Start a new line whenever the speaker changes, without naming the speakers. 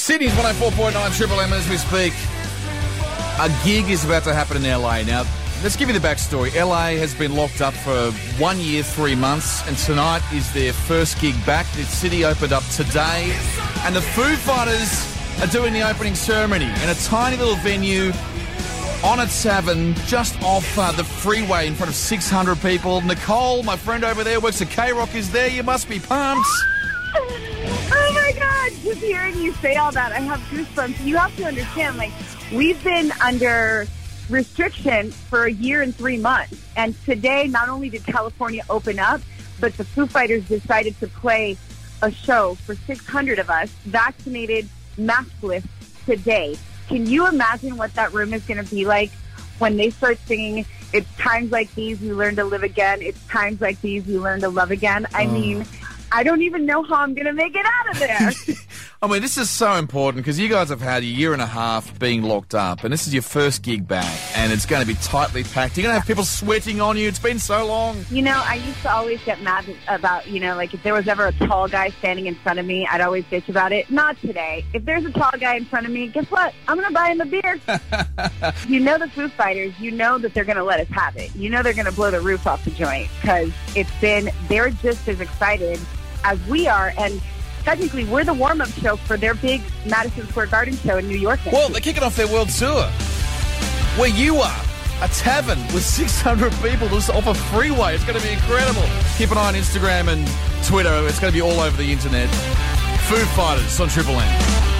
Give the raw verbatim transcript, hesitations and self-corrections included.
Sydney's one oh four point nine Triple M as we speak. A gig is about to happen in L A. Now, let's give you the backstory. L A has been locked up for one year, three months, and tonight is their first gig back. The city opened up today, and the Foo Fighters are doing the opening ceremony in a tiny little venue on a tavern just off uh, the freeway in front of six hundred people. Nicole, my friend over there, works at K-Rock, is there. You must be pumped.
Oh, my God. Just hearing you say all that, I have goosebumps. You have to understand, like, we've been under restriction for a year and three months. And today, not only did California open up, but the Foo Fighters decided to play a show for six hundred of us, vaccinated, maskless, today. Can you imagine what that room is going to be like when they start singing, "It's times like these you learn to live again. It's times like these you learn to love again"? I oh. mean, I don't even know how I'm going to make it out of there.
I mean, this is so important because you guys have had a year and a half being locked up, and this is your first gig back, and it's going to be tightly packed. You're going to have people sweating on you. It's been so long.
You know, I used to always get mad about, you know, like if there was ever a tall guy standing in front of me, I'd always bitch about it. Not today. If there's a tall guy in front of me, guess what? I'm going to buy him a beer. You know the Foo Fighters, you know that they're going to let us have it. You know they're going to blow the roof off the joint because it's been, they're just as excited as we are, and technically we're the warm-up show for their big Madison Square Garden show in New York next
Well,
week.
they're kicking off their world tour. Where you are, a tavern with six hundred people just off a freeway. It's going to be incredible. Keep an eye on Instagram and Twitter. It's going to be all over the internet. Foo Fighters on Triple M.